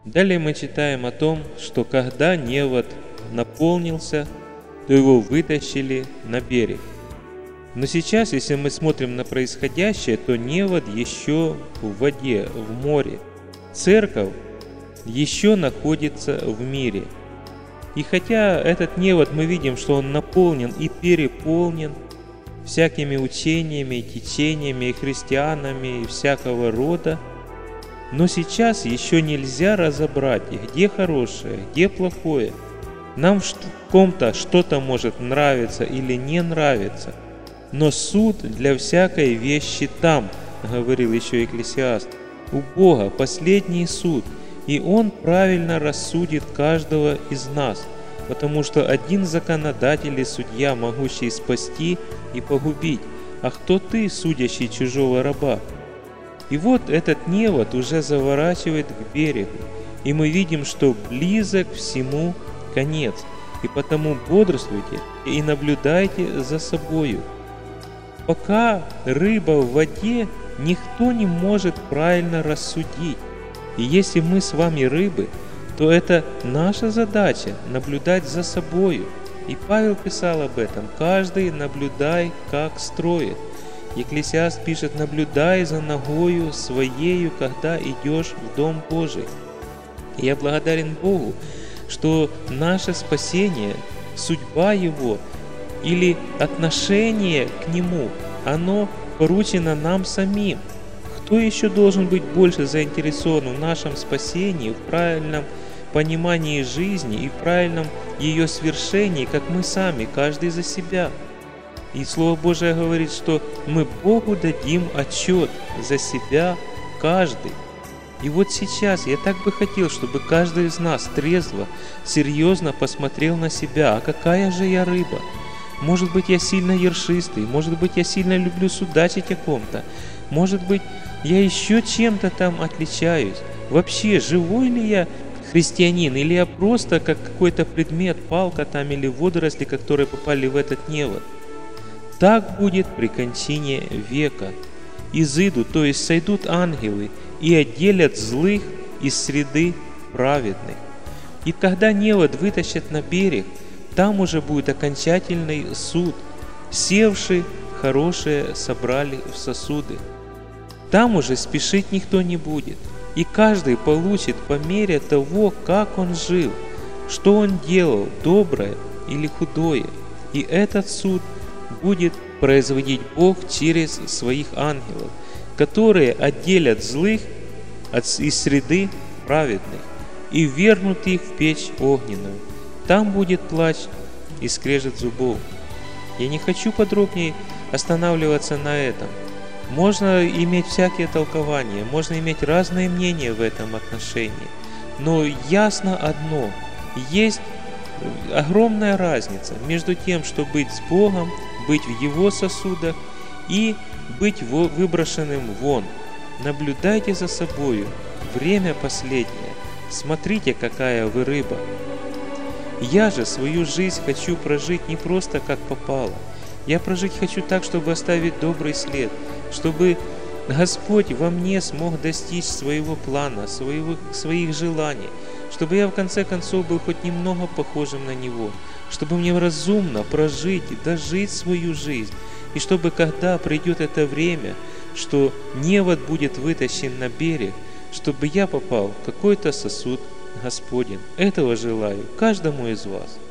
Далее мы читаем о том, что когда невод наполнился, то его вытащили на берег. Но сейчас, если мы смотрим на происходящее, то невод еще в воде, в море. Церковь еще находится в мире. И хотя этот невод, мы видим, что он наполнен и переполнен всякими учениями, течениями, христианами и всякого рода, но сейчас еще нельзя разобрать, где хорошее, где плохое. Нам в ком-то что-то может нравиться или не нравиться, но суд для всякой вещи там, говорил еще Екклесиаст. У Бога последний суд, и Он правильно рассудит каждого из нас, потому что один законодатель и судья, могущий спасти и погубить, а кто ты, судящий чужого раба? И вот этот невод уже заворачивает к берегу, и мы видим, что близок всему конец, и потому бодрствуйте и наблюдайте за собою. Пока рыба в воде, никто не может правильно рассудить. И если мы с вами рыбы, то это наша задача наблюдать за собою. И Павел писал об этом: каждый наблюдай, как строит. Екклесиаст пишет: наблюдай за ногою своею, когда идешь в Дом Божий. И я благодарен Богу, что наше спасение, судьба Его или отношение к Нему, оно поручено нам самим. Кто еще должен быть больше заинтересован в нашем спасении, в правильном понимании жизни и в правильном ее свершении, как мы сами, каждый за себя? И Слово Божие говорит, что мы Богу дадим отчет за себя каждый. И вот сейчас я так бы хотел, чтобы каждый из нас трезво, серьезно посмотрел на себя: а какая же я рыба? Может быть, я сильно ершистый, может быть, я сильно люблю судачить о ком-то, может быть, я еще чем-то там отличаюсь. Вообще, живой ли я христианин, или я просто как какой-то предмет, палка там или водоросли, которые попали в этот невод? Так будет при кончине века. Изыдут, то есть сойдут ангелы, и отделят злых из среды праведных. И когда невод вытащат на берег, там уже будет окончательный суд. Севшие хорошие собрали в сосуды. Там уже спешить никто не будет, и каждый получит по мере того, как он жил, что он делал, доброе или худое. И этот суд будет производить Бог через своих ангелов, которые отделят злых из среды праведных и вернут их в печь огненную. Там будет плач и скрежет зубов. Я не хочу подробнее останавливаться на этом. Можно иметь всякие толкования, можно иметь разные мнения в этом отношении. Но ясно одно: есть огромная разница между тем, чтобы быть с Богом, быть в Его сосудах и быть выброшенным вон. Наблюдайте за собою, время последнее, смотрите, какая вы рыба. Я же свою жизнь хочу прожить не просто как попало. Я прожить хочу так, чтобы оставить добрый след, чтобы Господь во мне смог достичь своего плана, своих желаний, чтобы я в конце концов был хоть немного похожим на Него, чтобы мне разумно прожить и дожить свою жизнь, и чтобы, когда придет это время, что невод будет вытащен на берег, чтобы я попал в какой-то сосуд Господень. Этого желаю каждому из вас.